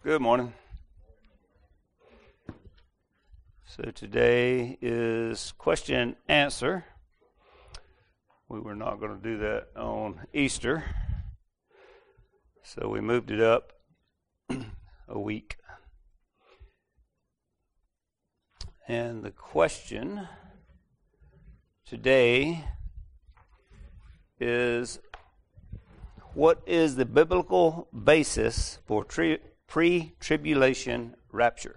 Good morning. So today is question and answer. We were not going to do that on Easter, so we moved it up a week. And the question today is, what is the biblical basis for pre-tribulation rapture?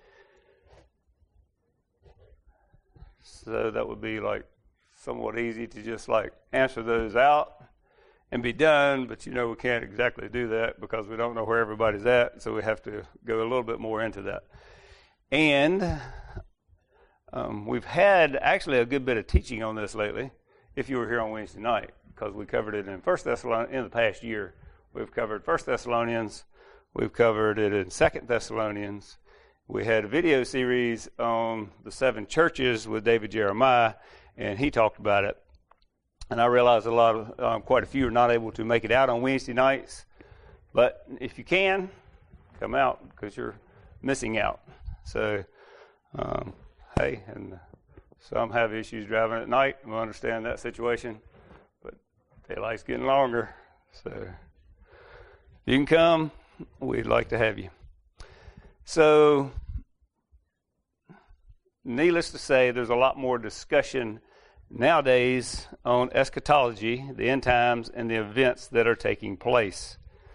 So that would be like somewhat easy to just like answer those out and be done, but we can't exactly do that because we don't know where everybody's at, so we have to go a little bit more into that. And we've had actually a good bit of teaching on this lately, if you were here on Wednesday night, because we covered it in 1 Thessalonians in the past year. We've covered 1 Thessalonians. We've covered it in 2 Thessalonians. We had a video series on the 7 churches with David Jeremiah, and he talked about it. And I realize quite a few are not able to make it out on Wednesday nights. But if you can, come out because you're missing out. So, hey, and some have issues driving at night. We understand that situation. But daylight's getting longer. So you can come. We'd like to have you. So, needless to say, there's a lot more discussion nowadays on eschatology, the end times, and the events that are taking place.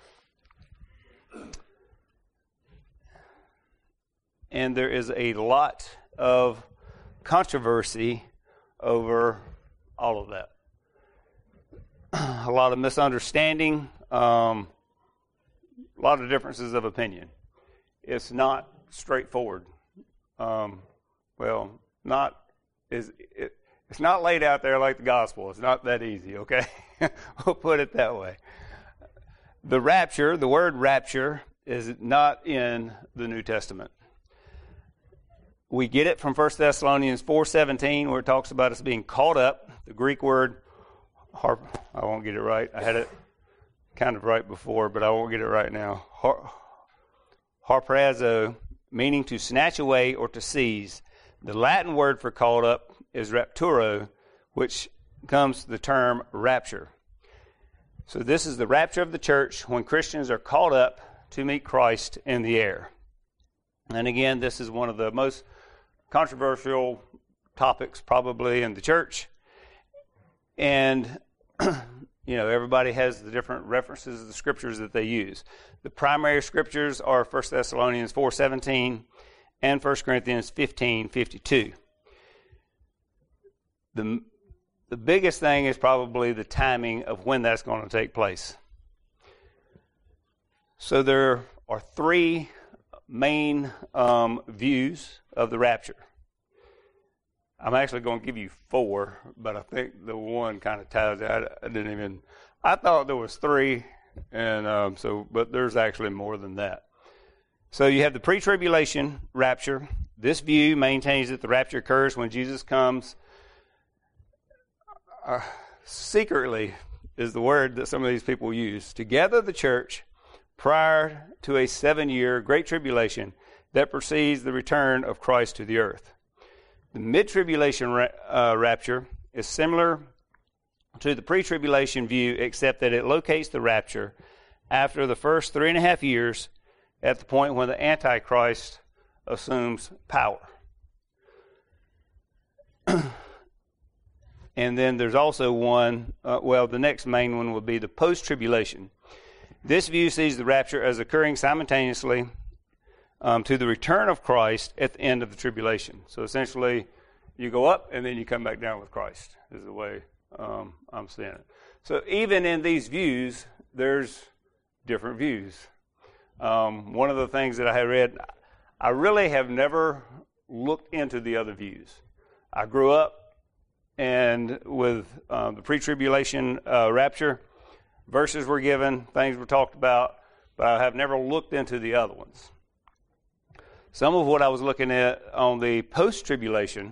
And there is a lot of controversy over all of that. A lot of misunderstanding, a lot of differences of opinion. It's not straightforward. It's not laid out there like the gospel. It's not that easy, okay? We'll put it that way. The word rapture, is not in the New Testament. We get it from 1 Thessalonians 4:17, where it talks about us being caught up. The Greek word, I won't get it right. I had it kind of right before, but I won't get it right now. Harpazo, meaning to snatch away or to seize. The Latin word for caught up is rapturo, which comes the term rapture. So this is the rapture of the church when Christians are caught up to meet Christ in the air. And again, this is one of the most controversial topics probably in the church. And everybody has the different references of the scriptures that they use. The primary scriptures are 1 Thessalonians 4:17 and 1 Corinthians 15:52. The biggest thing is probably the timing of when that's going to take place. So there are 3 main views of the rapture. I'm actually going to give you 4, but I think the one kind of ties it. I thought there was 3, and but there's actually more than that. So you have the pre-tribulation rapture. This view maintains that the rapture occurs when Jesus comes. Secretly is the word that some of these people use, to gather the church prior to a 7-year great tribulation that precedes the return of Christ to the earth. The mid-tribulation rapture is similar to the pre-tribulation view, except that it locates the rapture after the first 3.5 years at the point when the Antichrist assumes power. And then there's also one, the next main one would be the post-tribulation. This view sees the rapture as occurring simultaneously to the return of Christ at the end of the tribulation. So essentially, you go up and then you come back down with Christ, is the way I'm seeing it. So even in these views, there's different views. One of the things that I had read, I really have never looked into the other views. I grew up and with the pre-tribulation rapture, verses were given, things were talked about, but I have never looked into the other ones. Some of what I was looking at on the post-tribulation,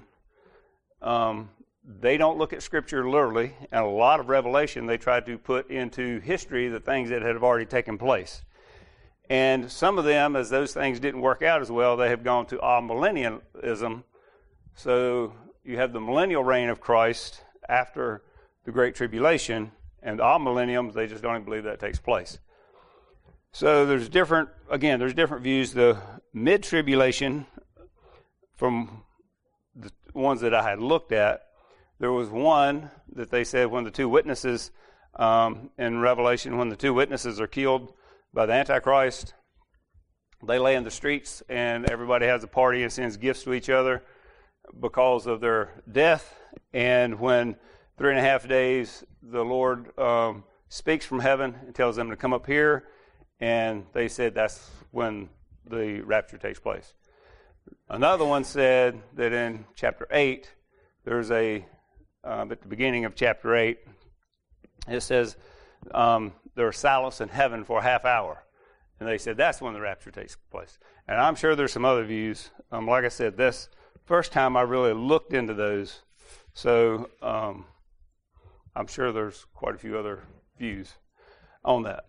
they don't look at Scripture literally, and a lot of revelation they try to put into history the things that have already taken place. And some of them, as those things didn't work out as well, they have gone to amillennialism. So you have the millennial reign of Christ after the Great Tribulation, and amillenniums, they just don't even believe that takes place. So there's different views. The mid-tribulation, from the ones that I had looked at, there was one that they said when the two witnesses in Revelation, when the two witnesses are killed by the Antichrist, they lay in the streets and everybody has a party and sends gifts to each other because of their death. And when 3.5 days, the Lord speaks from heaven and tells them to come up here, and they said that's when the rapture takes place. Another one said that in chapter 8, there's at the beginning of chapter 8, it says there's silence in heaven for a half hour. And they said that's when the rapture takes place. And I'm sure there's some other views. Like I said, this first time I really looked into those. So I'm sure there's quite a few other views on that.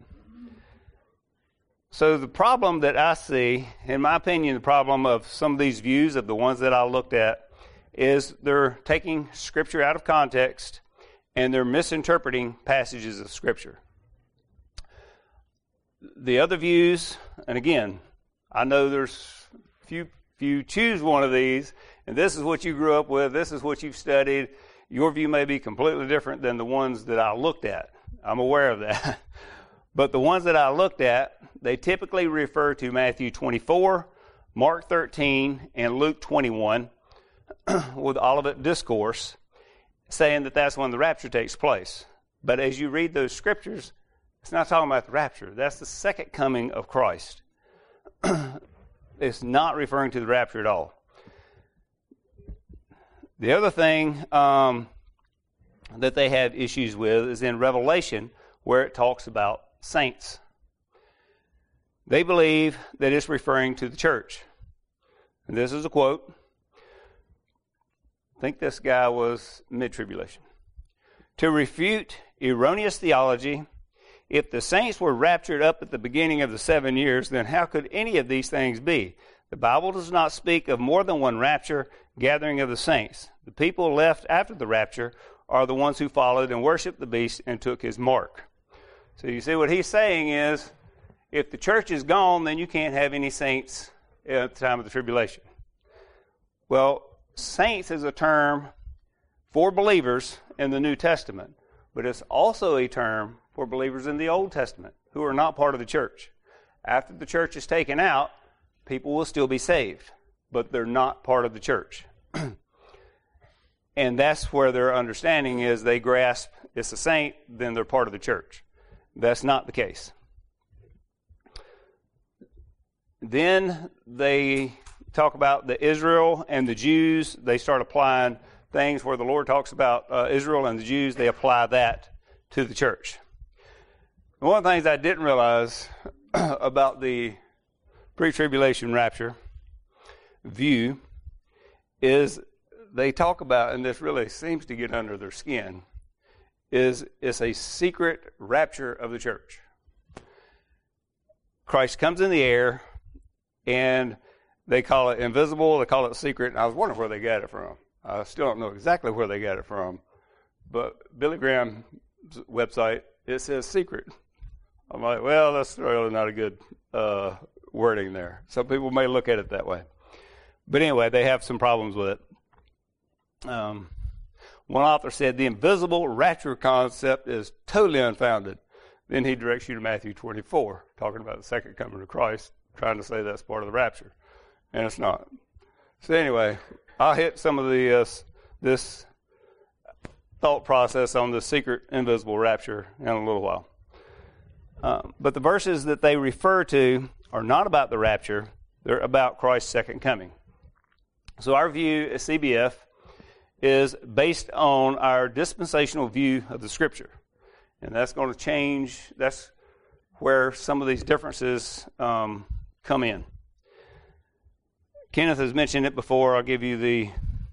So the problem that I see, in my opinion, the problem of some of these views of the ones that I looked at is they're taking Scripture out of context and they're misinterpreting passages of Scripture. The other views, and again, I know there's if you choose one of these, and this is what you grew up with, this is what you've studied, your view may be completely different than the ones that I looked at. I'm aware of that. But the ones that I looked at, they typically refer to Matthew 24, Mark 13, and Luke 21 with Olivet Discourse, saying that that's when the rapture takes place. But as you read those scriptures, it's not talking about the rapture. That's the second coming of Christ. It's not referring to the rapture at all. The other thing that they have issues with is in Revelation, where it talks about saints. They believe that it's referring to the church. And this is a quote. I think this guy was mid-tribulation. To refute erroneous theology, if the saints were raptured up at the beginning of the 7 years, then how could any of these things be? The Bible does not speak of more than one rapture, gathering of the saints. The people left after the rapture are the ones who followed and worshiped the beast and took his mark. So you see what he's saying is, if the church is gone, then you can't have any saints at the time of the tribulation. Well, saints is a term for believers in the New Testament, but it's also a term for believers in the Old Testament who are not part of the church. After the church is taken out, people will still be saved, but they're not part of the church. And that's where their understanding is they grasp it's a saint, then they're part of the church. That's not the case. Then they talk about the Israel and the Jews. They start applying things where the Lord talks about Israel and the Jews. They apply that to the church. One of the things I didn't realize about the pre-tribulation rapture view is they talk about, and this really seems to get under their skin, is it's a secret rapture of the church. Christ comes in the air, and they call it invisible, they call it secret, and I was wondering where they got it from. I still don't know exactly where they got it from, but Billy Graham's website, it says secret. I'm like, well, that's really not a good wording there. Some people may look at it that way. But anyway, they have some problems with it. One author said the invisible rapture concept is totally unfounded. Then he directs you to Matthew 24, talking about the second coming of Christ, trying to say that's part of the rapture. And it's not. So anyway, I'll hit some of this thought process on the secret invisible rapture in a little while. But the verses that they refer to are not about the rapture. They're about Christ's second coming. So our view at CBF is based on our dispensational view of the Scripture. And that's going to change. That's where some of these differences come in. Kenneth has mentioned it before. I'll give you the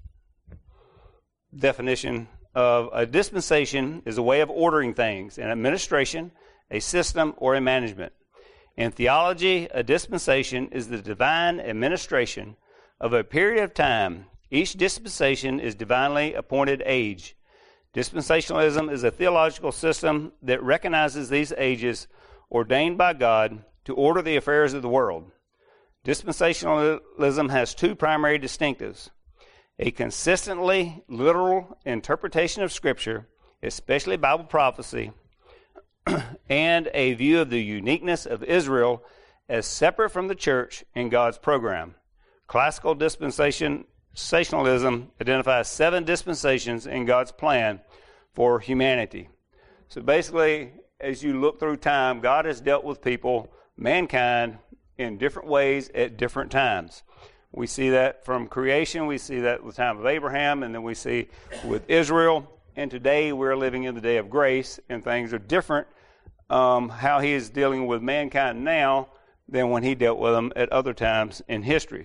definition of a dispensation is a way of ordering things, an administration, a system, or a management. In theology, a dispensation is the divine administration of a period of time. Each dispensation is divinely appointed age. Dispensationalism is a theological system that recognizes these ages ordained by God to order the affairs of the world. Dispensationalism has two primary distinctives: a consistently literal interpretation of Scripture, especially Bible prophecy, and a view of the uniqueness of Israel as separate from the church in God's program. Classical dispensationalism identifies 7 dispensations in God's plan for humanity. So basically, as you look through time, God has dealt with people, mankind, in different ways at different times. We see that from creation, we see that with the time of Abraham, and then we see with Israel. And today we're living in the day of grace, and things are different how he is dealing with mankind now than when he dealt with them at other times in history.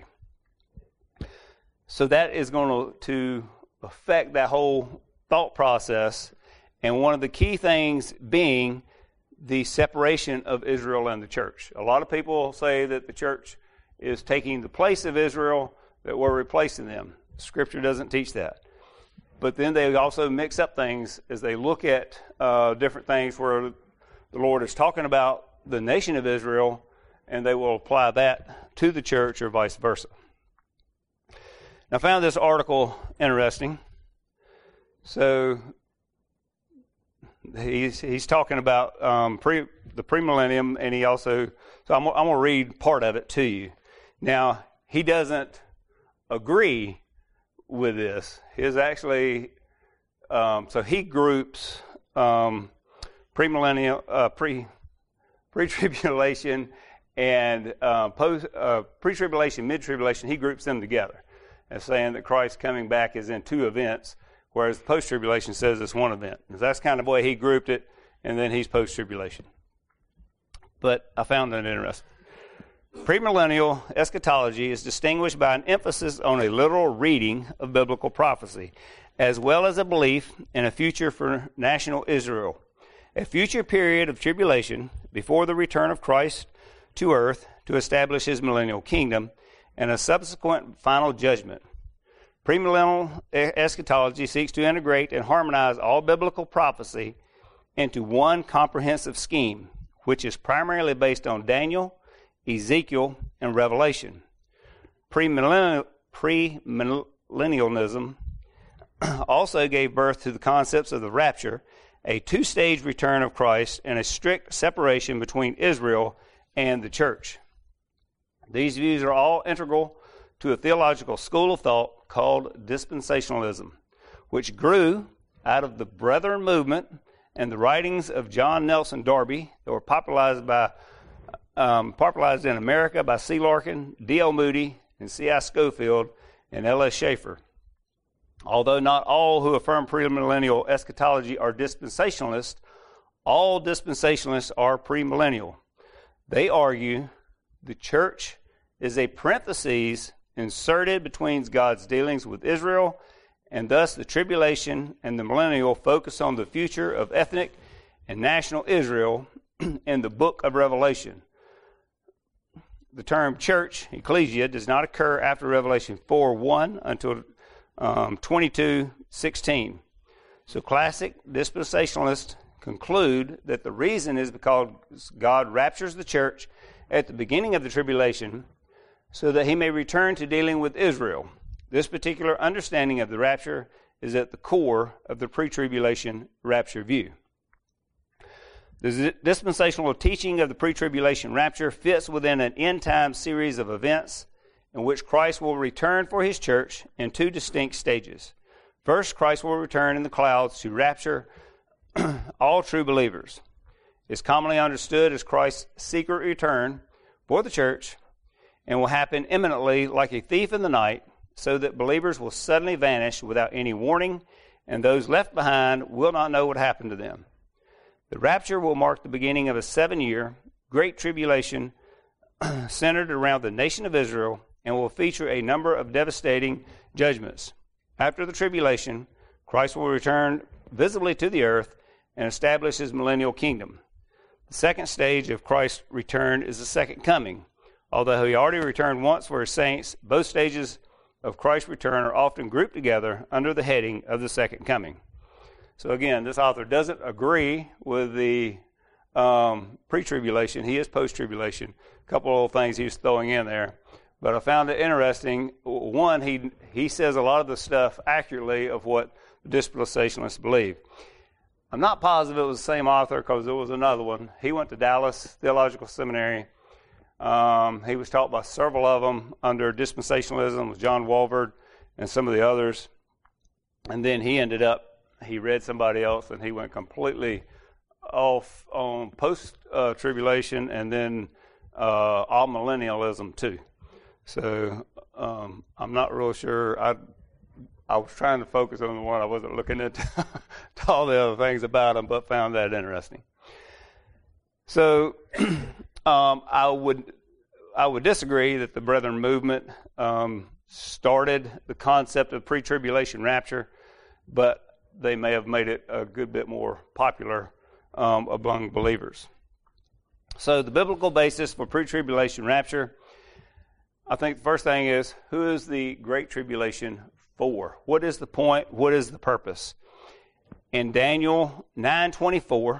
So that is going to affect that whole thought process, and one of the key things being the separation of Israel and the church. A lot of people say that the church is taking the place of Israel, that we're replacing them. Scripture doesn't teach that. But then they also mix up things as they look at different things where the Lord is talking about the nation of Israel, and they will apply that to the church or vice versa. I found this article interesting. So he's talking about the premillennium, and he also, so I'm going to read part of it to you. Now, he doesn't agree with this. His actually, so he groups premillennial, pre-tribulation, and pre-tribulation, mid-tribulation. He groups them together as saying that Christ coming back is in 2 events, whereas post-tribulation says it's 1 event. That's kind of the way he grouped it, and then he's post-tribulation. But I found that interesting. Premillennial eschatology is distinguished by an emphasis on a literal reading of biblical prophecy, as well as a belief in a future for national Israel, a future period of tribulation before the return of Christ to earth to establish his millennial kingdom, and a subsequent final judgment. Premillennial eschatology seeks to integrate and harmonize all biblical prophecy into one comprehensive scheme, which is primarily based on Daniel, Ezekiel, and Revelation. Premillennialism also gave birth to the concepts of the rapture, a 2-stage return of Christ, and a strict separation between Israel and the church. These views are all integral to a theological school of thought called dispensationalism, which grew out of the Brethren movement and the writings of John Nelson Darby that were popularized in America by C. Larkin, D.L. Moody, and C.I. Schofield, and L.S. Schaeffer. Although not all who affirm premillennial eschatology are dispensationalists, all dispensationalists are premillennial. They argue the church is a parenthesis inserted between God's dealings with Israel, and thus the tribulation and the millennial focus on the future of ethnic and national Israel in the book of Revelation. The term church, ecclesia, does not occur after Revelation 4:1 until 22:16. So classic dispensationalists conclude that the reason is because God raptures the church at the beginning of the tribulation so that he may return to dealing with Israel. This particular understanding of the rapture is at the core of the pre-tribulation rapture view. The dispensational teaching of the pre-tribulation rapture fits within an end-time series of events in which Christ will return for his church in 2 distinct stages. First, Christ will return in the clouds to rapture all true believers. It's commonly understood as Christ's secret return for the church and will happen imminently like a thief in the night, so that believers will suddenly vanish without any warning, and those left behind will not know what happened to them. The rapture will mark the beginning of a 7-year great tribulation centered around the nation of Israel and will feature a number of devastating judgments. After the tribulation, Christ will return visibly to the earth and establish his millennial kingdom. The second stage of Christ's return is the second coming. Although he already returned once for his saints, both stages of Christ's return are often grouped together under the heading of the second coming. So again, this author doesn't agree with the pre-tribulation. He is post-tribulation. A couple of things he's throwing in there. But I found it interesting. One, he says a lot of the stuff accurately of what the dispensationalists believe. I'm not positive it was the same author because there was another one. He went to Dallas Theological Seminary. He was taught by several of them under dispensationalism with John Walvoord and some of the others. And then he read somebody else, and he went completely off on post-tribulation and then all-millennialism too. So I'm not real sure. I was trying to focus on the one. I wasn't looking into all the other things about him, but found that interesting. So I would disagree that the Brethren movement started the concept of pre-tribulation rapture, but they may have made it a good bit more popular among believers. So the biblical basis for pre-tribulation rapture, I think the first thing is, who is the Great Tribulation for? What is the point? What is the purpose? In Daniel 9:24,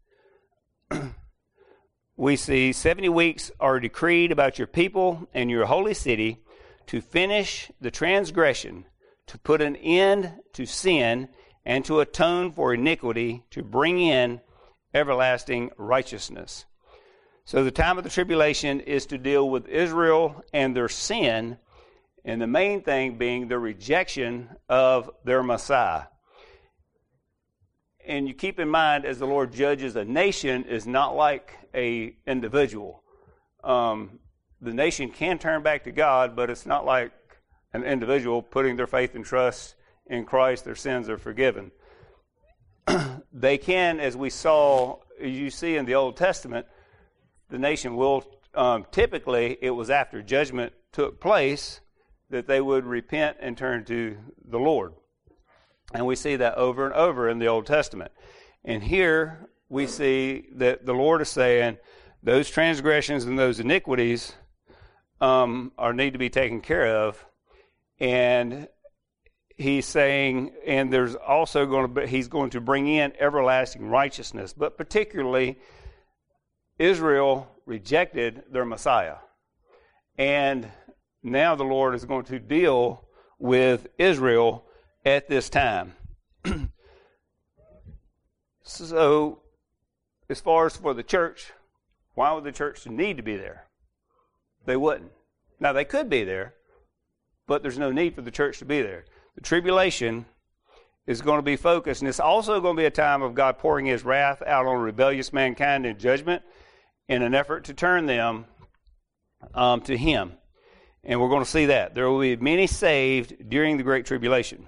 we see 70 weeks are decreed about your people and your holy city to finish the transgression, to put an end to sin, and to atone for iniquity, to bring in everlasting righteousness. So the time of the tribulation is to deal with Israel and their sin, and the main thing being the rejection of their Messiah. And you keep in mind, as the Lord judges a nation, is not like a individual. The nation can turn back to God, but it's not like an individual putting their faith and trust in Christ, their sins are forgiven. They can, as you see in the Old Testament, the nation will, typically, it was after judgment took place that they would repent and turn to the Lord. And we see that over and over in the Old Testament. And here we see that the Lord is saying those transgressions and those iniquities need to be taken care of. And he's saying, and there's also he's going to bring in everlasting righteousness. But particularly, Israel rejected their Messiah. And now the Lord is going to deal with Israel at this time. So, as far as for the church, why would the church need to be there? They wouldn't. Now, they could be there, but there's no need for the church to be there. The tribulation is going to be focused, and it's also going to be a time of God pouring his wrath out on rebellious mankind in judgment in an effort to turn them to him. And we're going to see that. There will be many saved during the Great Tribulation.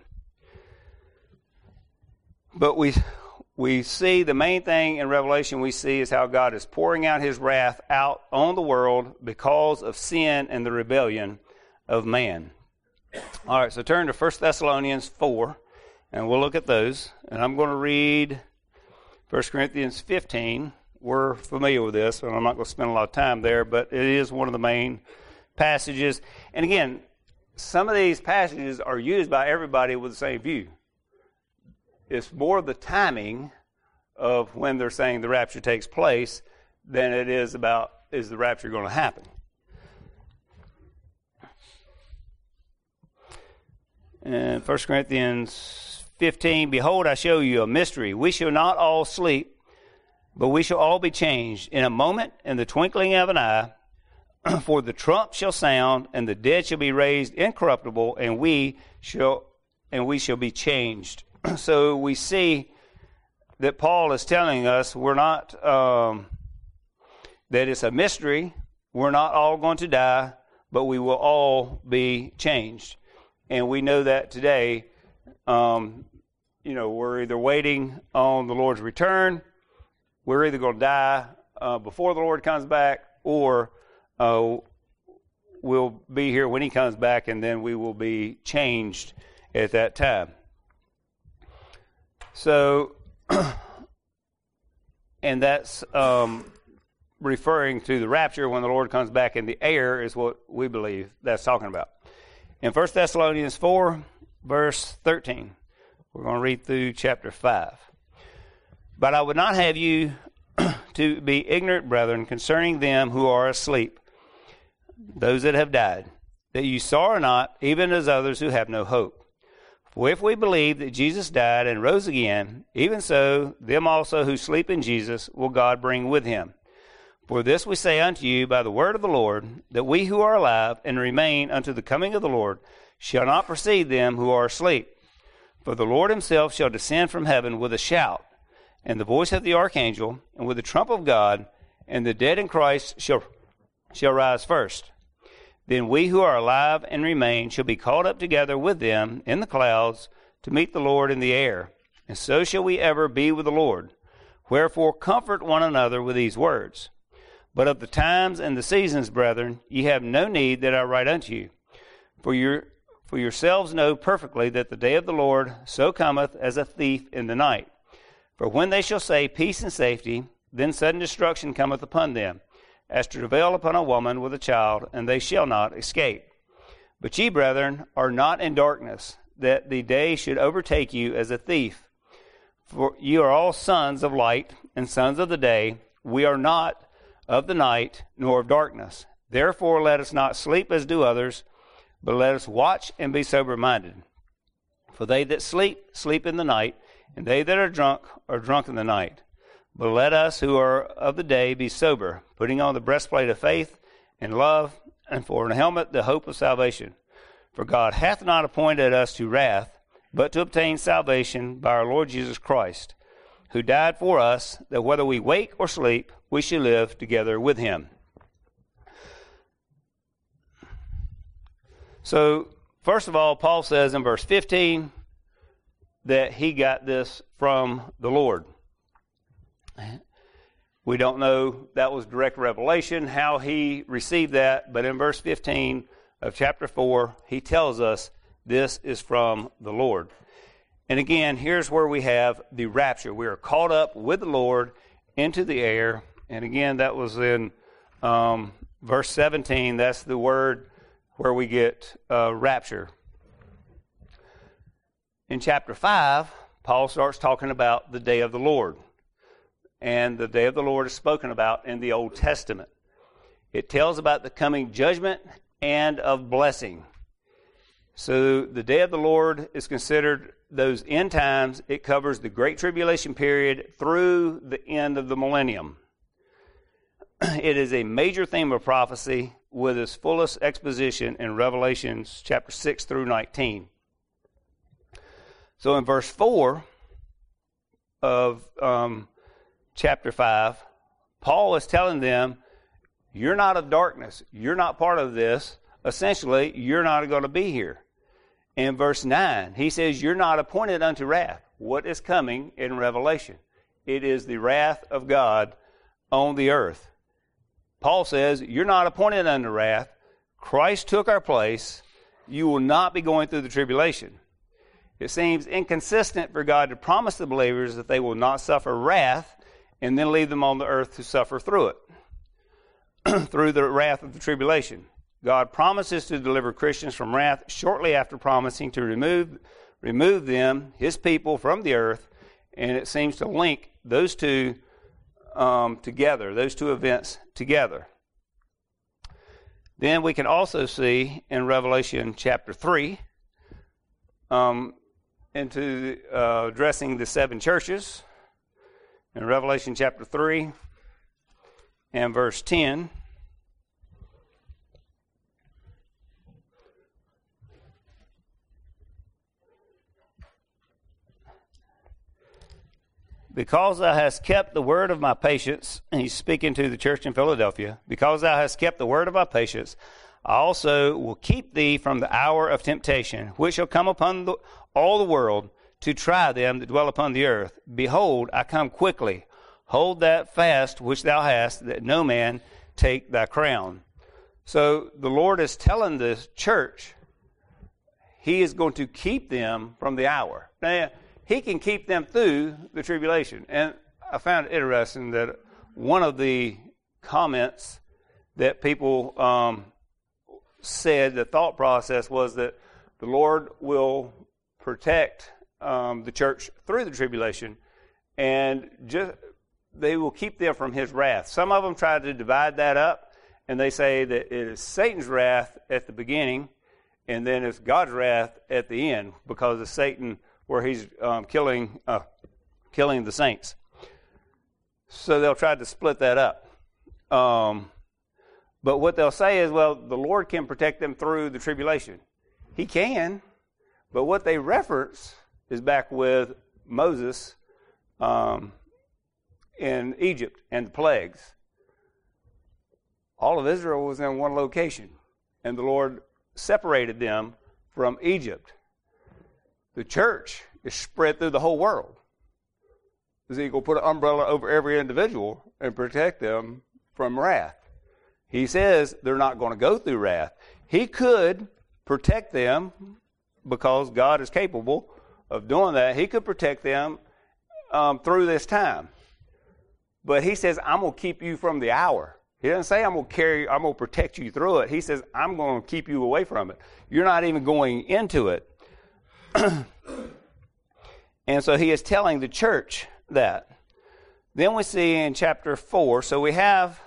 But we see the main thing in Revelation we see is how God is pouring out his wrath out on the world because of sin and the rebellion of man. All right, so turn to 1 Thessalonians 4, and we'll look at those. And I'm going to read 1 Corinthians 15. We're familiar with this, and I'm not going to spend a lot of time there, but it is one of the main passages. And again, some of these passages are used by everybody with the same view. It's more the timing of when they're saying the rapture takes place than it is about, is the rapture going to happen? And 1 Corinthians 15, behold, I show you a mystery. We shall not all sleep, but we shall all be changed in a moment, in the twinkling of an eye. For the trump shall sound, and the dead shall be raised incorruptible, and we shall be changed. So we see that Paul is telling us we're not, that it's a mystery. We're not all going to die, but we will all be changed. And we know that today, we're either waiting on the Lord's return, we're either going to die before the Lord comes back, or we'll be here when he comes back, and then we will be changed at that time. So, and that's referring to the rapture when the Lord comes back in the air is what we believe that's talking about. In 1 Thessalonians 4, verse 13, we're going to read through chapter 5. But I would not have you to be ignorant, brethren, concerning them who are asleep, those that have died, that you sorrow not, even as others who have no hope. For if we believe that Jesus died and rose again, even so them also who sleep in Jesus will God bring with him. For this we say unto you by the word of the Lord, that we who are alive and remain unto the coming of the Lord shall not precede them who are asleep. For the Lord himself shall descend from heaven with a shout, and the voice of the archangel, and with the trump of God, and the dead in Christ shall rise first. Then we who are alive and remain shall be caught up together with them in the clouds to meet the Lord in the air, and so shall we ever be with the Lord. Wherefore comfort one another with these words. But of the times and the seasons, brethren, ye have no need that I write unto you. For yourselves know perfectly that the day of the Lord so cometh as a thief in the night. For when they shall say peace and safety, then sudden destruction cometh upon them, as travail upon a woman with a child, and they shall not escape. But ye, brethren, are not in darkness, that the day should overtake you as a thief. For ye are all sons of light and sons of the day. We are not of the night, nor of darkness. Therefore let us not sleep as do others, but let us watch and be sober-minded. For they that sleep, sleep in the night, and they that are drunk in the night. But let us who are of the day be sober, putting on the breastplate of faith and love, and for an helmet the hope of salvation. For God hath not appointed us to wrath, but to obtain salvation by our Lord Jesus Christ, who died for us, that whether we wake or sleep, we should live together with him. So, first of all, Paul says in verse 15 that he got this from the Lord. We don't know that was direct revelation, how he received that, but in verse 15 of chapter 4, he tells us this is from the Lord. And again, here's where we have the rapture. We are caught up with the Lord into the air. And again, that was in verse 17. That's the word where we get rapture. In chapter 5, Paul starts talking about the day of the Lord. And the day of the Lord is spoken about in the Old Testament. It tells about the coming judgment and of blessing. So the day of the Lord is considered those end times. It covers the Great Tribulation period through the end of the millennium. It is a major theme of prophecy with its fullest exposition in Revelations chapter 6 through 19. So in verse 4 of chapter 5, Paul is telling them, you're not of darkness. You're not part of this. Essentially, you're not going to be here. In verse 9, he says, you're not appointed unto wrath. What is coming in Revelation? It is the wrath of God on the earth. Paul says, you're not appointed unto wrath. Christ took our place. You will not be going through the tribulation. It seems inconsistent for God to promise the believers that they will not suffer wrath and then leave them on the earth to suffer through it, through the wrath of the tribulation. God promises to deliver Christians from wrath shortly after promising to remove them, his people, from the earth, and it seems to link those two together, those two events together. Then we can also see in Revelation chapter 3, into addressing the seven churches, in Revelation chapter 3 and verse 10, because thou hast kept the word of my patience, and he's speaking to the church in Philadelphia, because thou hast kept the word of my patience, I also will keep thee from the hour of temptation, which shall come upon all the world to try them that dwell upon the earth. Behold, I come quickly. Hold that fast which thou hast, that no man take thy crown. So the Lord is telling the church he is going to keep them from the hour. Now, he can keep them through the tribulation. And I found it interesting that one of the comments that people said, the thought process was that the Lord will protect the church through the tribulation, and they will keep them from his wrath. Some of them try to divide that up, and they say that it is Satan's wrath at the beginning, and then it's God's wrath at the end, because of Satan, where he's killing the saints. So they'll try to split that up. But what they'll say is, well, the Lord can protect them through the tribulation. He can, but what they reference is back with Moses in Egypt and the plagues. All of Israel was in one location, and the Lord separated them from Egypt. The church is spread through the whole world. Is he going to put an umbrella over every individual and protect them from wrath? He says they're not going to go through wrath. He could protect them because God is capable of doing that. He could protect them through this time. But he says, I'm going to keep you from the hour. He doesn't say I'm going to protect you through it. He says, I'm going to keep you away from it. You're not even going into it. And so he is telling the church that. Then we see in chapter 4, so we have,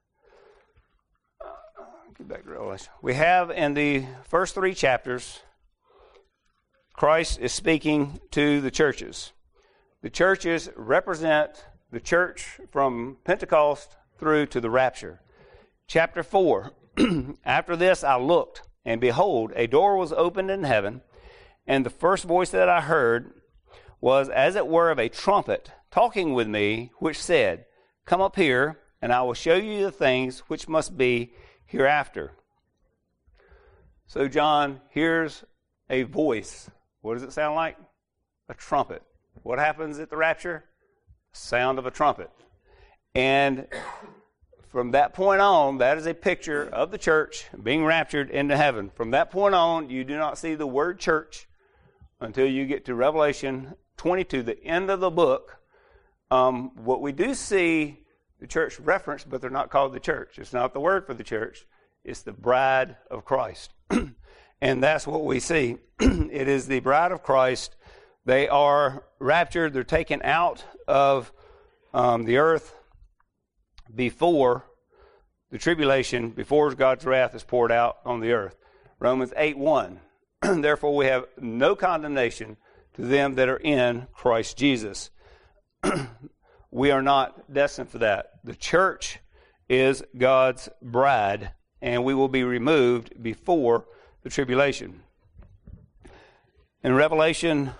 get back to Revelation. We have in the first 3 chapters, Christ is speaking to the churches. The churches represent the church from Pentecost through to the rapture. Chapter 4, after this I looked, and behold, a door was opened in heaven, and the first voice that I heard was as it were of a trumpet talking with me, which said, Come up here, and I will show you the things which must be hereafter. So John hears a voice. What does it sound like? A trumpet. What happens at the rapture? Sound of a trumpet. And from that point on, that is a picture of the church being raptured into heaven. From that point on, you do not see the word church until you get to Revelation 22, the end of the book. What we do see the church referenced, but they're not called the church. It's not the word for the church. It's the bride of Christ. And that's what we see. It is the bride of Christ. They are raptured. They're taken out of the earth before the tribulation, before God's wrath is poured out on the earth. Romans 8:1. Therefore we have no condemnation to them that are in Christ Jesus. We are not destined for that. The church is God's bride, and we will be removed before the tribulation. In Revelation,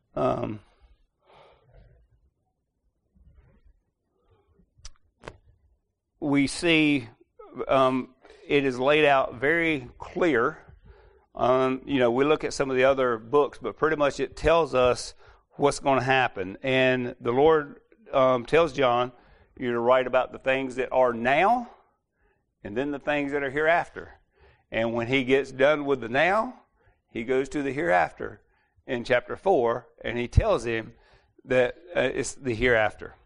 we see it is laid out very clear. We look at some of the other books, but pretty much it tells us what's going to happen. And the Lord tells John, you're to write about the things that are now and then the things that are hereafter. And when he gets done with the now, he goes to the hereafter in chapter 4, and he tells him that it's the hereafter.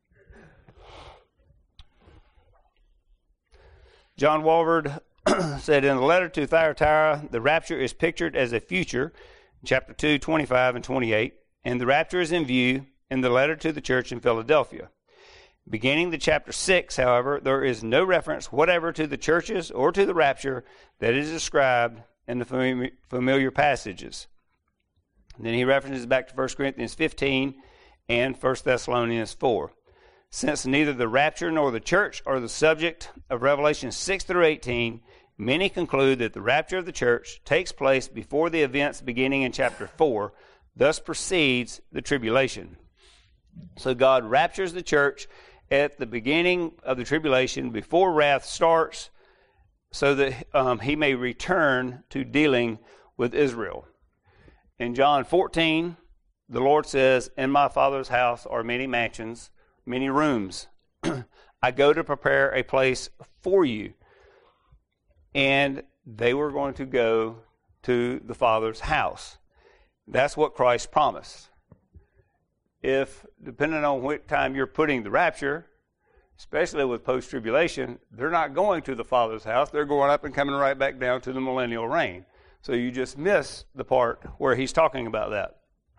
John Walvoord said in the letter to Thyatira, the rapture is pictured as a future, chapter 2, 25 and 28, and the rapture is in view in the letter to the church in Philadelphia. Beginning the chapter 6, however, there is no reference whatever to the churches or to the rapture that is described in the familiar passages. And then he references back to 1 Corinthians 15 and 1 Thessalonians 4. Since neither the rapture nor the church are the subject of Revelation 6 through 18, many conclude that the rapture of the church takes place before the events beginning in chapter 4, thus precedes the tribulation. So God raptures the church at the beginning of the tribulation before wrath starts, so that he may return to dealing with Israel. In John 14, the Lord says, in my Father's house are many mansions, many rooms. I go to prepare a place for you. And they were going to go to the Father's house. That's what Christ promised. if, depending on what time you're putting the rapture, especially with post-tribulation, they're not going to the Father's house. They're going up and coming right back down to the millennial reign. So you just miss the part where he's talking about that.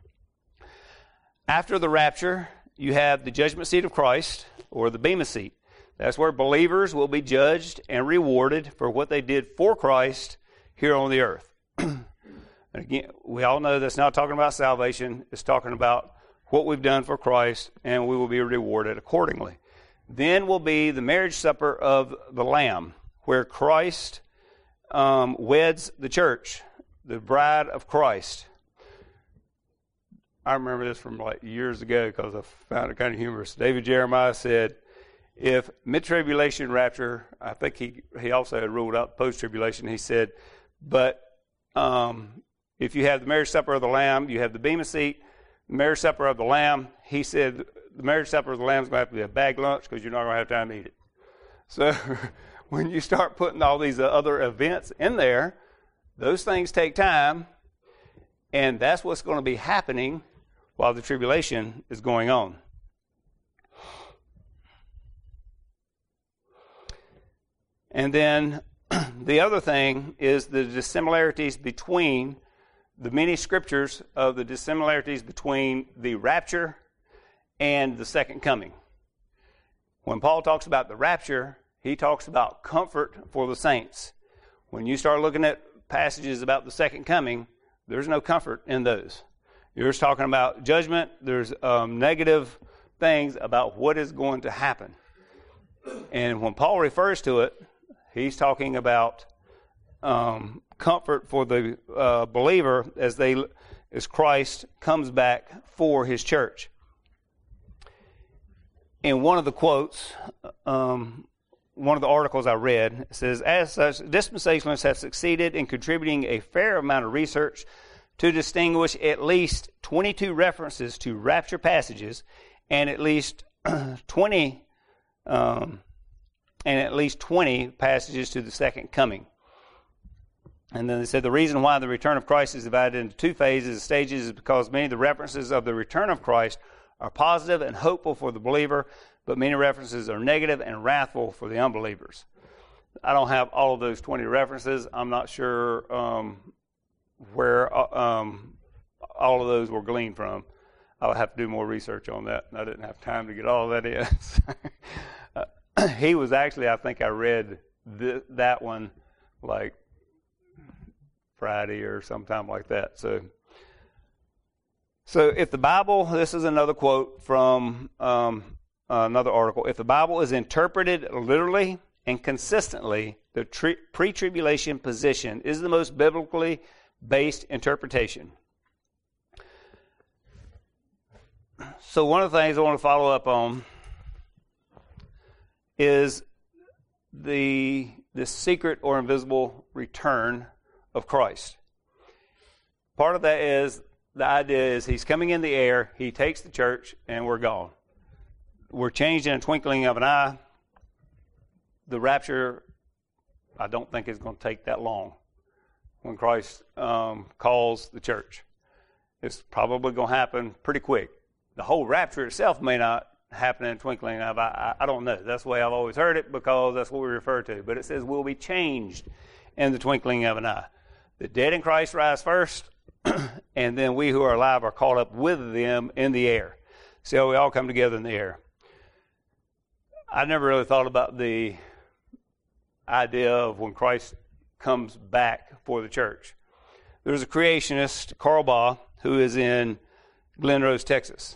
After the rapture, you have the judgment seat of Christ, or the Bema seat. That's where believers will be judged and rewarded for what they did for Christ here on the earth. And again, we all know that's not talking about salvation. It's talking about what we've done for Christ, and we will be rewarded accordingly. Then will be the marriage supper of the Lamb, where Christ weds the church, the bride of Christ. I remember this from like years ago because I found it kind of humorous. David Jeremiah said, if mid-tribulation rapture, I think he also had ruled out post-tribulation, he said, but if you have the marriage supper of the Lamb, you have the Bema seat, the marriage supper of the Lamb, he said, the marriage supper of the Lamb is going to have to be a bag lunch because you're not going to have time to eat it. So when you start putting all these other events in there, those things take time, and that's what's going to be happening while the tribulation is going on. And then the other thing is the dissimilarities between the many scriptures of the dissimilarities between the rapture and the second coming. When Paul talks about the rapture, he talks about comfort for the saints. When you start looking at passages about the second coming, there's no comfort in those. You're just talking about judgment. There's negative things about what is going to happen. And when Paul refers to it, he's talking about comfort for the believer as Christ comes back for his church. In one of the quotes, one of the articles I read, it says, as such, dispensationalists have succeeded in contributing a fair amount of research to distinguish at least 22 references to rapture passages and at least 20 passages to the second coming. And then they said the reason why the return of Christ is divided into two phases and stages is because many of the references of the return of Christ are positive and hopeful for the believer, but many references are negative and wrathful for the unbelievers. I don't have all of those 20 references. I'm not sure where all of those were gleaned from. I'll have to do more research on that. I didn't have time to get all of that in. He was actually, I think I read that one like Friday or sometime like that. So if the Bible, this is another quote from another article, if the Bible is interpreted literally and consistently, the pre-tribulation position is the most biblically based interpretation. So one of the things I want to follow up on is the secret or invisible return of Christ. Part of that is the idea is he's coming in the air, he takes the church, and we're gone. We're changed in a twinkling of an eye. The rapture, I don't think is going to take that long when Christ calls the church. It's probably going to happen pretty quick. The whole rapture itself may not happen in a twinkling of an eye. I don't know. That's the way I've always heard it because that's what we refer to. But it says we'll be changed in the twinkling of an eye. The dead in Christ rise first, and then we who are alive are caught up with them in the air. So we all come together in the air. I never really thought about the idea of when Christ comes back for the church. There's a creationist, Karl Barth, who is in Glen Rose, Texas.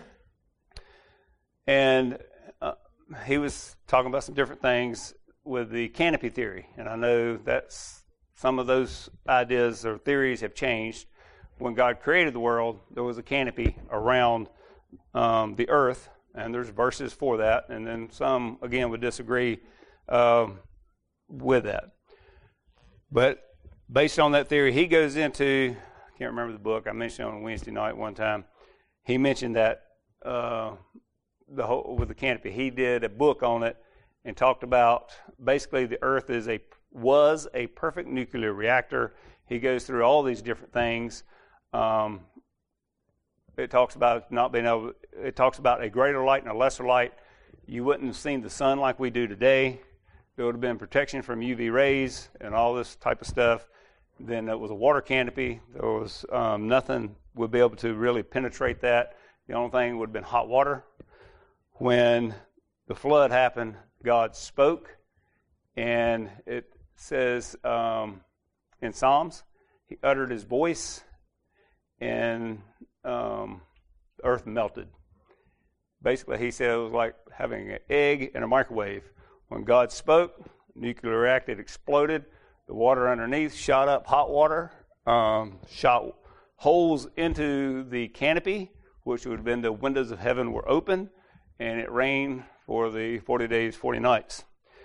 And he was talking about some different things with the canopy theory. And I know that's some of those ideas or theories have changed. When God created the world, there was a canopy around the earth, and there's verses for that. And then some, again, would disagree with that. But based on that theory, he goes into, I can't remember the book, I mentioned it on Wednesday night one time. He mentioned that with the canopy, he did a book on it and talked about basically the earth was a perfect nuclear reactor. He goes through all these different things. it talks about not being able. It talks about a greater light and a lesser light. You wouldn't have seen the sun like we do today. There would have been protection from UV rays and all this type of stuff. Then it was a water canopy. There was nothing would be able to really penetrate that. The only thing would have been hot water. When the flood happened, God spoke, and it says in Psalms, He uttered His voice, and the earth melted. Basically, He said it was like having an egg in a microwave. When God spoke, nuclear reactor exploded. The water underneath shot up, hot water, shot holes into the canopy, which would have been the windows of heaven were open, and it rained for the 40 days, 40 nights.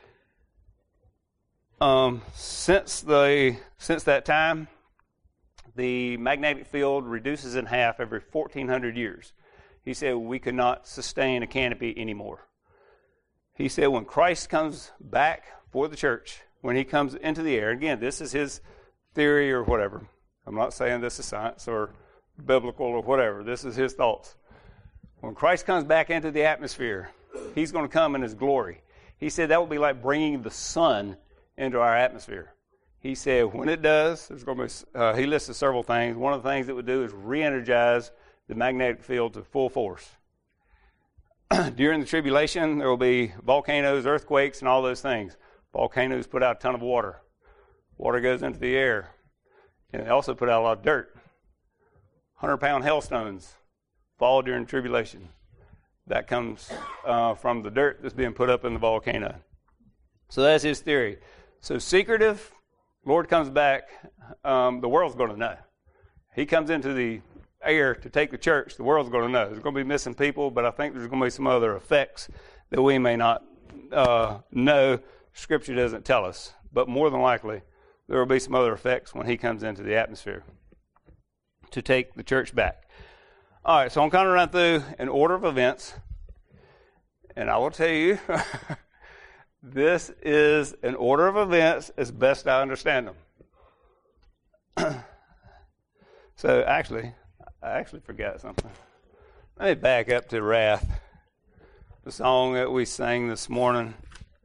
Since that time, the magnetic field reduces in half every 1,400 years. He said we could not sustain a canopy anymore. He said when Christ comes back for the church, when He comes into the air, again, this is his theory or whatever. I'm not saying this is science or biblical or whatever. This is his thoughts. When Christ comes back into the atmosphere, He's going to come in His glory. He said that will be like bringing the sun into our atmosphere. He said when it does, there's going to be, he listed several things. One of the things it would do is re-energize the magnetic field to full force. During the tribulation, there will be volcanoes, earthquakes, and all those things. Volcanoes put out a ton of water. Water goes into the air. And they also put out a lot of dirt. 100-pound hailstones fall during tribulation. That comes from the dirt that's being put up in the volcano. So that's his theory. So secretive, Lord comes back, the world's going to know. He comes into the air to take the church, the world's going to know. There's going to be missing people, but I think there's going to be some other effects that we may not know. Scripture doesn't tell us, but more than likely there will be some other effects when He comes into the atmosphere to take the church back. All right, so I'm kind of run through an order of events, and I will tell you, this is an order of events as best I understand them. So I actually forgot something. Let me back up to Wrath, the song that we sang this morning.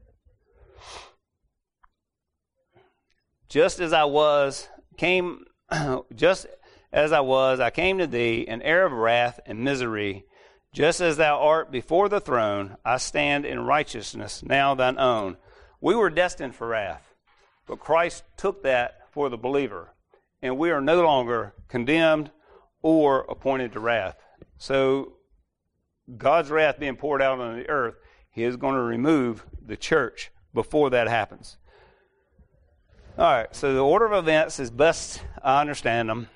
Just as I came to thee, an heir of wrath and misery. Just as thou art before the throne, I stand in righteousness, now thine own. We were destined for wrath, but Christ took that for the believer, and we are no longer condemned or appointed to wrath. So God's wrath being poured out on the earth, He is going to remove the church before that happens. All right, so the order of events is best I understand them.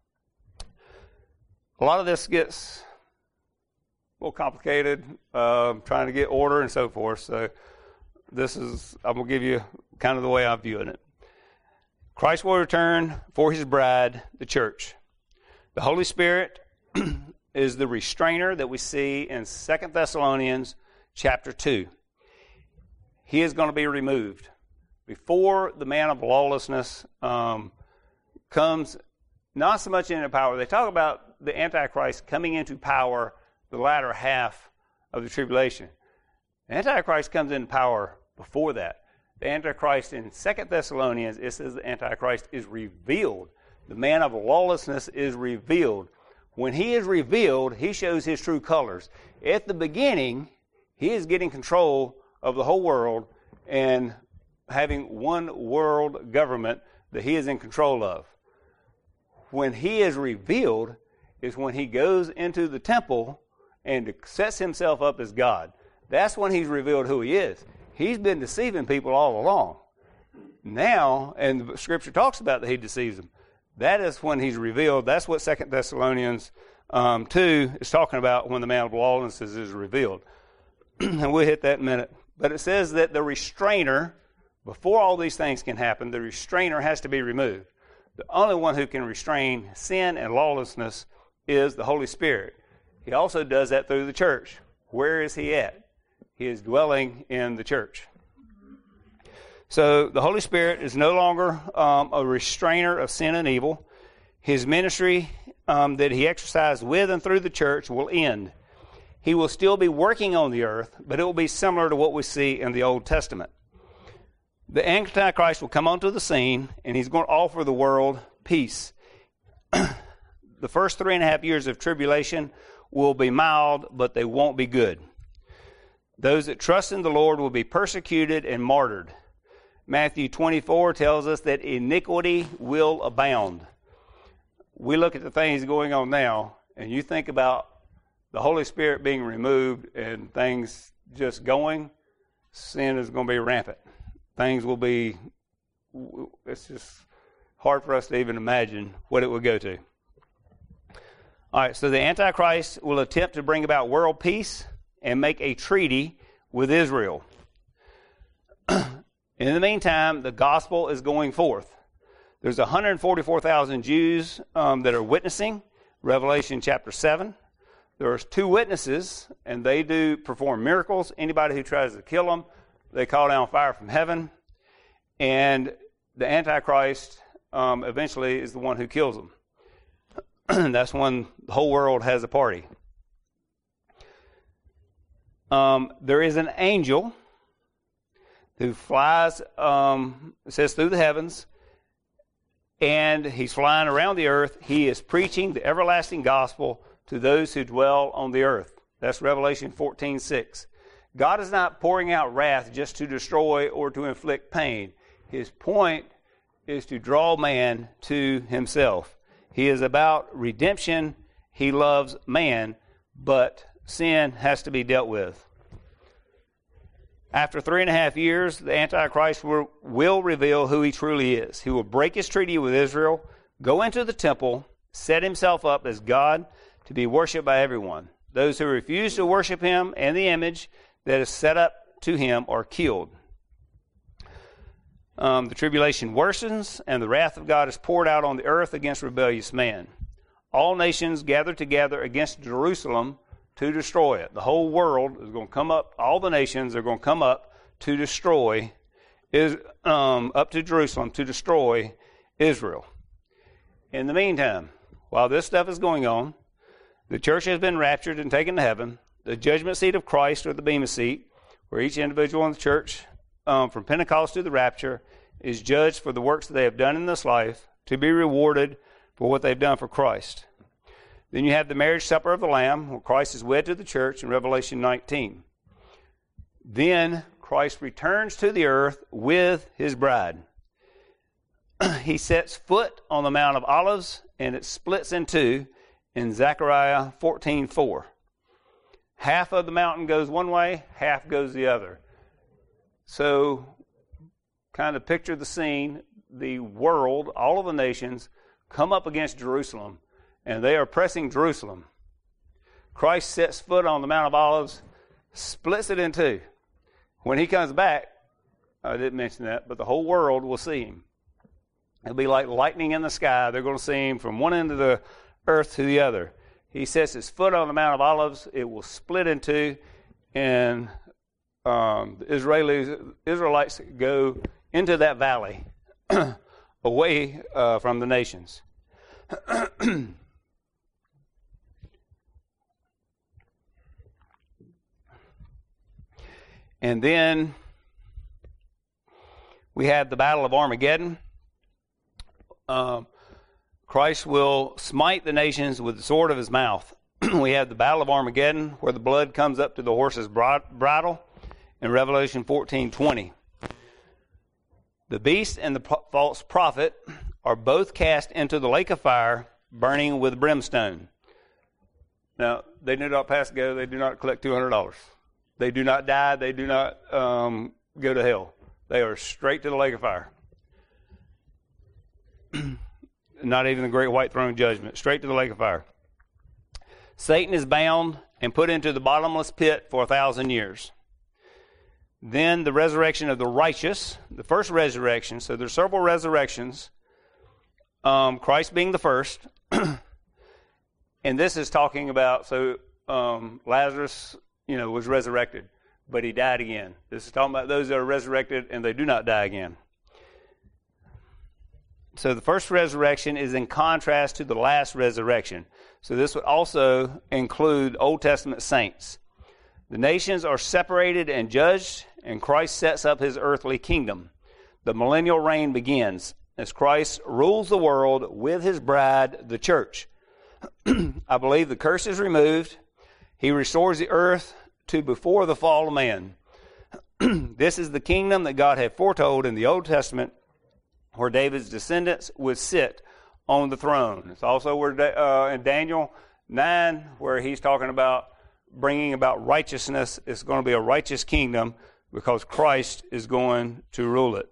A lot of this gets a little complicated, trying to get order and so forth. So I'm going to give you kind of the way I'm viewing it. Christ will return for His bride, the church. The Holy Spirit is the restrainer that we see in 2 Thessalonians chapter 2. He is going to be removed. Before the man of lawlessness comes, not so much into power. They talk about the Antichrist coming into power the latter half of the tribulation. The Antichrist comes into power before that. The Antichrist in 2 Thessalonians, it says the Antichrist is revealed. The man of lawlessness is revealed. When he is revealed, he shows his true colors. At the beginning, he is getting control of the whole world and having one world government that he is in control of. When he is revealed is when he goes into the temple and sets himself up as God. That's when he's revealed who he is. He's been deceiving people all along. Now, and the Scripture talks about that he deceives them. That is when he's revealed. That's what 2 Thessalonians 2 is talking about when the man of lawlessness is revealed. And we'll hit that in a minute. But it says that the restrainer, before all these things can happen, the restrainer has to be removed. The only one who can restrain sin and lawlessness is the Holy Spirit. He also does that through the church. Where is he at? He is dwelling in the church. So the Holy Spirit is no longer a restrainer of sin and evil. His ministry that he exercised with and through the church will end. He will still be working on the earth, but it will be similar to what we see in the Old Testament. The Antichrist will come onto the scene, and he's going to offer the world peace. The first 3.5 years of tribulation will be mild, but they won't be good. Those that trust in the Lord will be persecuted and martyred. Matthew 24 tells us that iniquity will abound. We look at the things going on now, and you think about the Holy Spirit being removed and things just going, sin is going to be rampant. Things will be, it's just hard for us to even imagine what it would go to. All right, so the Antichrist will attempt to bring about world peace and make a treaty with Israel. In the meantime, the gospel is going forth. There's 144,000 Jews that are witnessing, Revelation chapter 7. There's 2 witnesses, and they do perform miracles. Anybody who tries to kill them, they call down fire from heaven. And the Antichrist eventually is the one who kills them. That's when the whole world has a party. There is an angel who flies, it says, through the heavens, and he's flying around the earth. He is preaching the everlasting gospel to those who dwell on the earth. That's Revelation 14:6. God is not pouring out wrath just to destroy or to inflict pain. His point is to draw man to himself. He is about redemption. He loves man, but sin has to be dealt with. After 3.5 years, the Antichrist will reveal who he truly is. He will break his treaty with Israel, go into the temple, set himself up as God to be worshipped by everyone. Those who refuse to worship him and the image that is set up to him are killed. The tribulation worsens, and the wrath of God is poured out on the earth against rebellious man. All nations gather together against Jerusalem to destroy it. The whole world is going to come up, all the nations are going to come up to destroy, up to Jerusalem to destroy Israel. In the meantime, while this stuff is going on, the church has been raptured and taken to heaven. The judgment seat of Christ, or the Bema seat, where each individual in the church, from Pentecost to the rapture, is judged for the works that they have done in this life, to be rewarded for what they've done for Christ. Then you have the marriage supper of the Lamb, where Christ is wed to the church in Revelation 19. Then Christ returns to the earth with his bride. He sets foot on the Mount of Olives, and it splits in two in Zechariah 14:4. Half of the mountain goes one way, half goes the other. So, kind of picture the scene. The world, all of the nations, come up against Jerusalem, and they are pressing Jerusalem. Christ sets foot on the Mount of Olives, splits it in two. When he comes back, I didn't mention that, but the whole world will see him. It'll be like lightning in the sky. They're going to see him from one end of the earth to the other. He sets his foot on the Mount of Olives. It will split in two, and the Israelites go into that valley away from the nations. And then we have the Battle of Armageddon. Christ will smite the nations with the sword of his mouth. We have the Battle of Armageddon, where the blood comes up to the horse's bridle in Revelation 14:20. The beast and the false prophet are both cast into the lake of fire, burning with brimstone. Now, they do not pass go. They do not collect $200. They do not die. They do not go to hell. They are straight to the lake of fire. Not even the great white throne judgment. Straight to the lake of fire. Satan is bound and put into the bottomless pit for 1,000 years. Then the resurrection of the righteous, the first resurrection. So there's several resurrections. Christ being the first. And this is talking about, Lazarus, was resurrected, but he died again. This is talking about those that are resurrected and they do not die again. So the first resurrection is in contrast to the last resurrection. So this would also include Old Testament saints. The nations are separated and judged, and Christ sets up his earthly kingdom. The millennial reign begins as Christ rules the world with his bride, the church. I believe the curse is removed. He restores the earth to before the fall of man. This is the kingdom that God had foretold in the Old Testament, where David's descendants would sit on the throne. It's also where in Daniel 9, where he's talking about bringing about righteousness. It's going to be a righteous kingdom because Christ is going to rule it.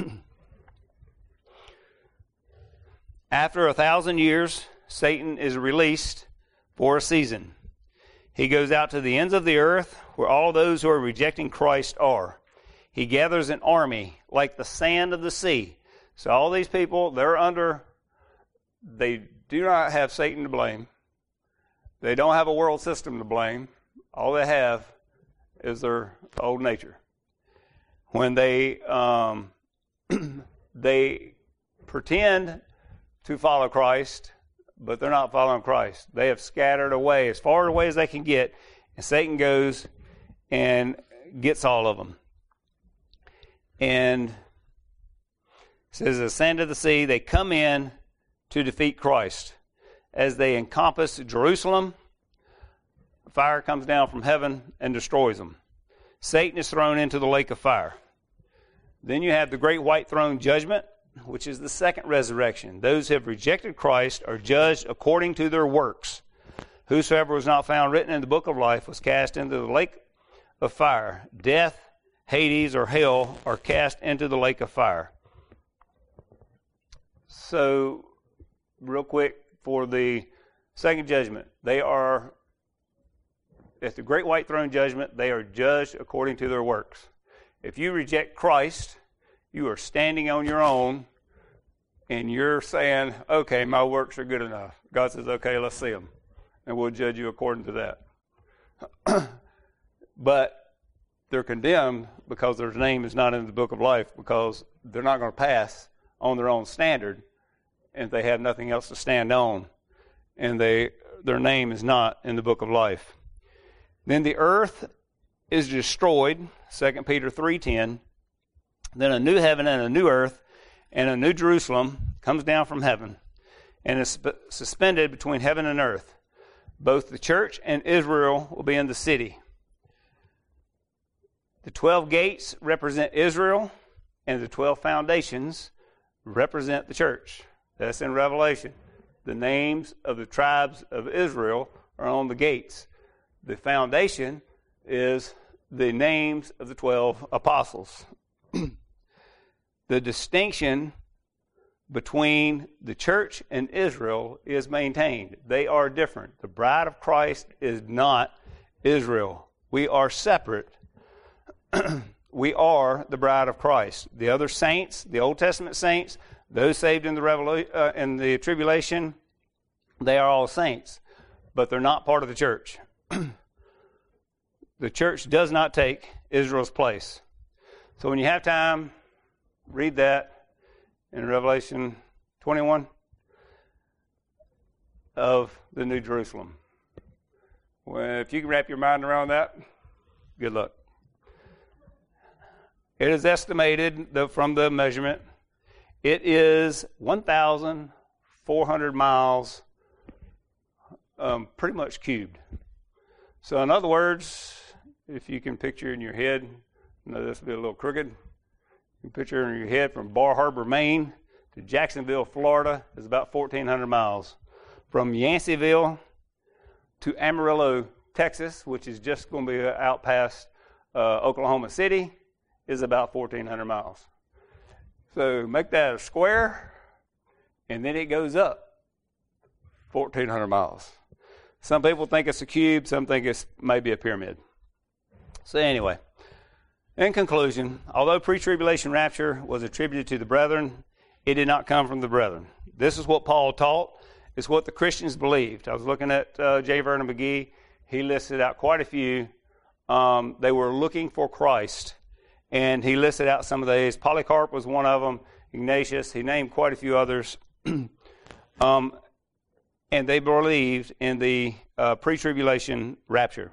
After 1,000 years, Satan is released for a season. He goes out to the ends of the earth where all those who are rejecting Christ are. He gathers an army like the sand of the sea. So all these people, they do not have Satan to blame. They don't have a world system to blame. All they have is their old nature. When they they pretend to follow Christ, but they're not following Christ. They have scattered away as far away as they can get, and Satan goes and gets all of them. And it says, the sand of the sea, they come in to defeat Christ. As they encompass Jerusalem, fire comes down from heaven and destroys them. Satan is thrown into the lake of fire. Then you have the great white throne judgment, which is the second resurrection. Those who have rejected Christ are judged according to their works. Whosoever was not found written in the book of life was cast into the lake of fire. Death, Hades, or hell are cast into the lake of fire. So, real quick, for the second judgment, they are, at the great white throne judgment, they are judged according to their works. If you reject Christ, you are standing on your own, and you're saying, okay, my works are good enough. God says, okay, let's see them, and we'll judge you according to that. But they're condemned because their name is not in the book of life, because they're not going to pass on their own standard, and they have nothing else to stand on, and their name is not in the book of life. Then the earth is destroyed, 2 Peter 3:10. Then a new heaven and a new earth and a new Jerusalem comes down from heaven and is suspended between heaven and earth. Both the church and Israel will be in the city. The 12 gates represent Israel, and the 12 foundations represent the church. That's in Revelation. The names of the tribes of Israel are on the gates. The foundation is the names of the 12 apostles. The distinction between the church and Israel is maintained. They are different. The bride of Christ is not Israel. We are separate. We are the bride of Christ. The other saints, the Old Testament saints, those saved in the tribulation, they are all saints, but they're not part of the church. The church does not take Israel's place. So when you have time, read that in Revelation 21 of the New Jerusalem. Well, if you can wrap your mind around that, good luck. It is estimated from the measurement, it is 1,400 miles, pretty much cubed. So in other words, if you can picture in your head, I know this will be a little crooked, you can picture in your head from Bar Harbor, Maine to Jacksonville, Florida is about 1,400 miles. From Yanceyville to Amarillo, Texas, which is just going to be out past Oklahoma City, is about 1,400 miles. So make that a square, and then it goes up 1,400 miles. Some people think it's a cube, some think it's maybe a pyramid. So anyway, in conclusion, although pre-tribulation rapture was attributed to the brethren, it did not come from the brethren. This is what Paul taught. It's what the Christians believed. I was looking at J. Vernon McGee. He listed out quite a few. They were looking for Christ, and he listed out some of these. Polycarp was one of them. Ignatius. He named quite a few others. And they believed in the pre-tribulation rapture.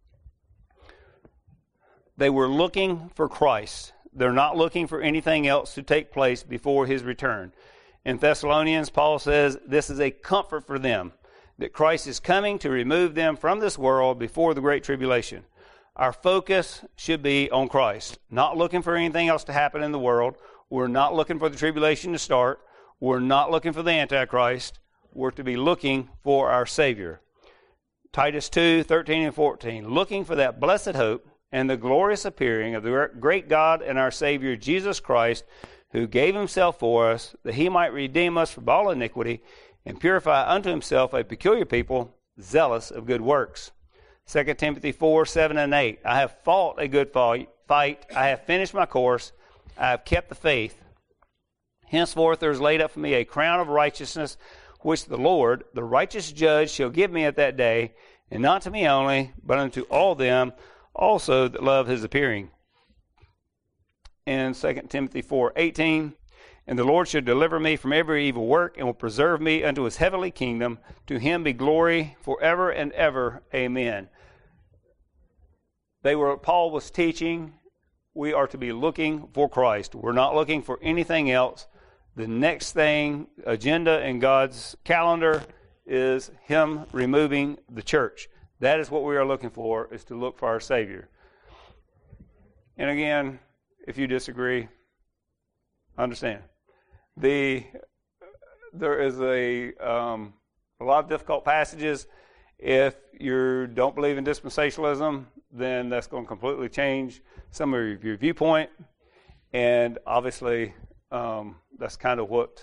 They were looking for Christ. They're not looking for anything else to take place before his return. In Thessalonians, Paul says this is a comfort for them, that Christ is coming to remove them from this world before the great tribulation. Our focus should be on Christ, not looking for anything else to happen in the world. We're not looking for the tribulation to start. We're not looking for the Antichrist. We're to be looking for our Savior. Titus 2:13 and 14, looking for that blessed hope and the glorious appearing of the great God and our Savior Jesus Christ, who gave himself for us, that he might redeem us from all iniquity and purify unto himself a peculiar people, zealous of good works. 2 Timothy 4:7 and 8, I have fought a good fight, I have finished my course, I have kept the faith. Henceforth there is laid up for me a crown of righteousness, which the Lord, the righteous judge, shall give me at that day, and not to me only, but unto all them also that love his appearing. In 2 Timothy 4:18, and the Lord shall deliver me from every evil work, and will preserve me unto his heavenly kingdom. To him be glory forever and ever. Amen. Paul was teaching, we are to be looking for Christ. We're not looking for anything else. The next thing, agenda in God's calendar, is him removing the church. That is what we are looking for, is to look for our Savior. And again, if you disagree, understand. There is a lot of difficult passages. If you don't believe in dispensationalism, then that's going to completely change some of your viewpoint. And obviously, that's kind of what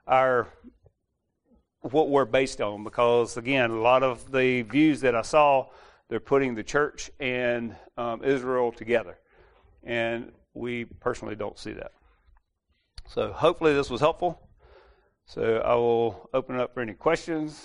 we're based on. Because again, a lot of the views that I saw, they're putting the church and Israel together, and we personally don't see that. So hopefully this was helpful. So I will open it up for any questions.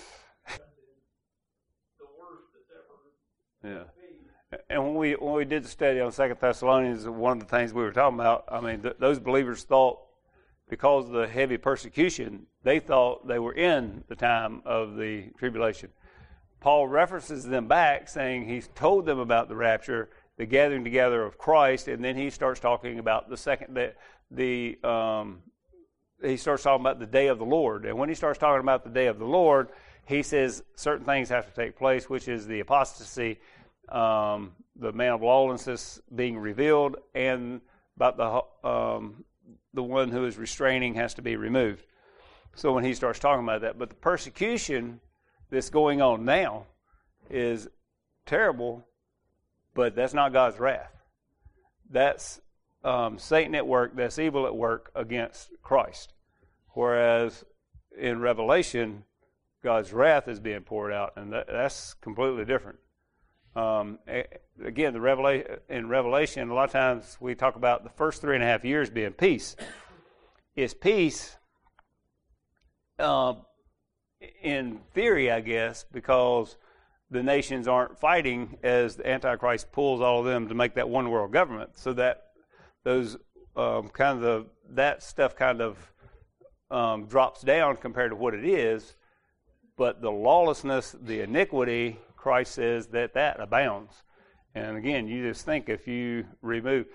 Yeah. And when we did the study on 2 Thessalonians, one of the things we were talking about, I mean, those believers thought, because of the heavy persecution, they thought they were in the time of the tribulation. Paul references them back, saying he's told them about the rapture, the gathering together of Christ, and then he starts talking about he starts talking about the day of the Lord. And when he starts talking about the day of the Lord, he says certain things have to take place, which is the apostasy, the man of lawlessness being revealed, and about the one who is restraining has to be removed. So when he starts talking about that, but the persecution that's going on now is terrible, but that's not God's wrath. That's Satan at work, that's evil at work against Christ. Whereas in Revelation, God's wrath is being poured out, and that's completely different. Again, in Revelation, a lot of times we talk about the first 3.5 years being peace. It's peace in theory, I guess, because the nations aren't fighting as the Antichrist pulls all of them to make that one world government. So that those that stuff kind of drops down compared to what it is. But the lawlessness, the iniquity, Christ says that abounds. And again, you just think if you remove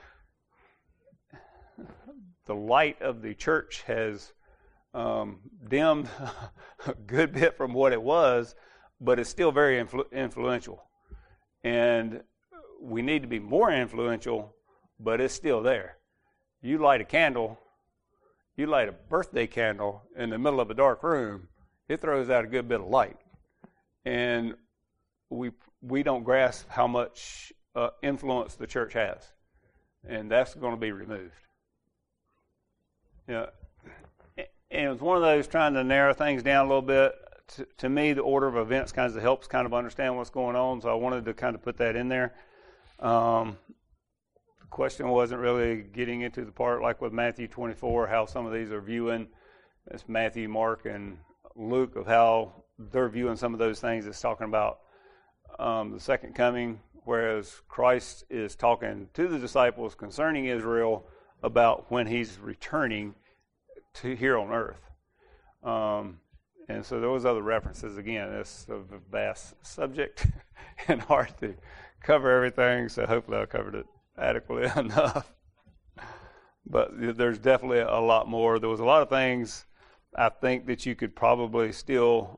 the light of the church has dimmed a good bit from what it was, but it's still very influential. And we need to be more influential, but it's still there. You light a candle, you light a birthday candle in the middle of a dark room, it throws out a good bit of light. And we don't grasp how much influence the church has. And that's going to be removed. Yeah. And it was one of those trying to narrow things down a little bit. To me, the order of events kind of helps kind of understand what's going on, so I wanted to kind of put that in there. The question wasn't really getting into the part like with Matthew 24, how some of these are viewing. It's Matthew, Mark, and Luke, of how they're viewing some of those things. It's talking about the second coming, whereas Christ is talking to the disciples concerning Israel about when he's returning. to here on earth. And so there was other references. Again, it's a vast subject and hard to cover everything, so hopefully I covered it adequately enough. But there's definitely a lot more. There was a lot of things I think that you could probably still,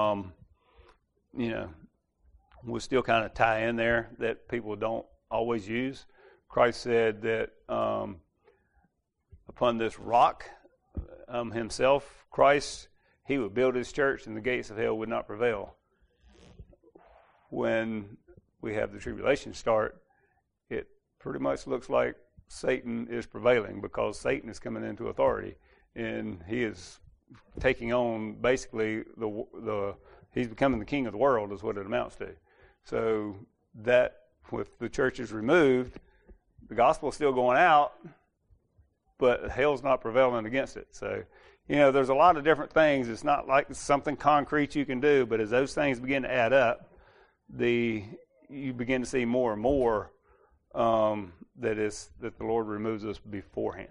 would still kind of tie in there that people don't always use. Christ said that upon this rock himself, Christ, he would build his church and the gates of hell would not prevail. When we have the tribulation start, it pretty much looks like Satan is prevailing because Satan is coming into authority and he is taking on basically he's becoming the king of the world is what it amounts to. So that with the churches removed, the gospel is still going out, but hell's not prevailing against it. So, there's a lot of different things. It's not like something concrete you can do, but as those things begin to add up, you begin to see more and more that the Lord removes us beforehand.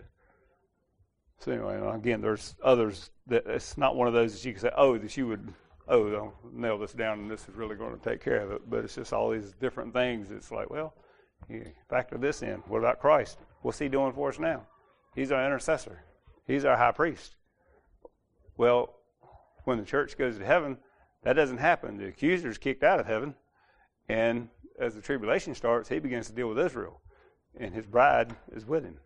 So anyway, again, there's others that it's not one of those that you can say, I'll nail this down and this is really going to take care of it. But it's just all these different things. It's like, well, you factor this in. What about Christ? What's he doing for us now? He's our intercessor. He's our high priest. Well, when the church goes to heaven, that doesn't happen. The accuser is kicked out of heaven, and as the tribulation starts, he begins to deal with Israel, and his bride is with him.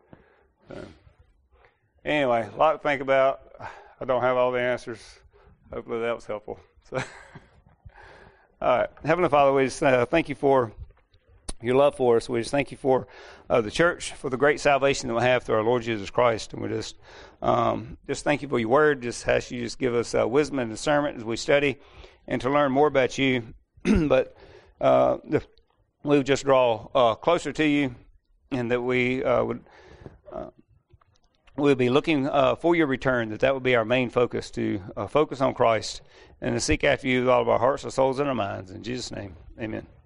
Anyway, a lot to think about. I don't have all the answers. Hopefully that was helpful. So, all right. Heavenly Father, we just thank you for your love for us. We just thank you for the church, for the great salvation that we have through our Lord Jesus Christ. And we just thank you for your word. Just ask you just give us wisdom and discernment as we study and to learn more about you. But we would just draw closer to you, and that we we'll be looking for your return, that would be our main focus, to focus on Christ and to seek after you with all of our hearts, our souls, and our minds. In Jesus' name, amen.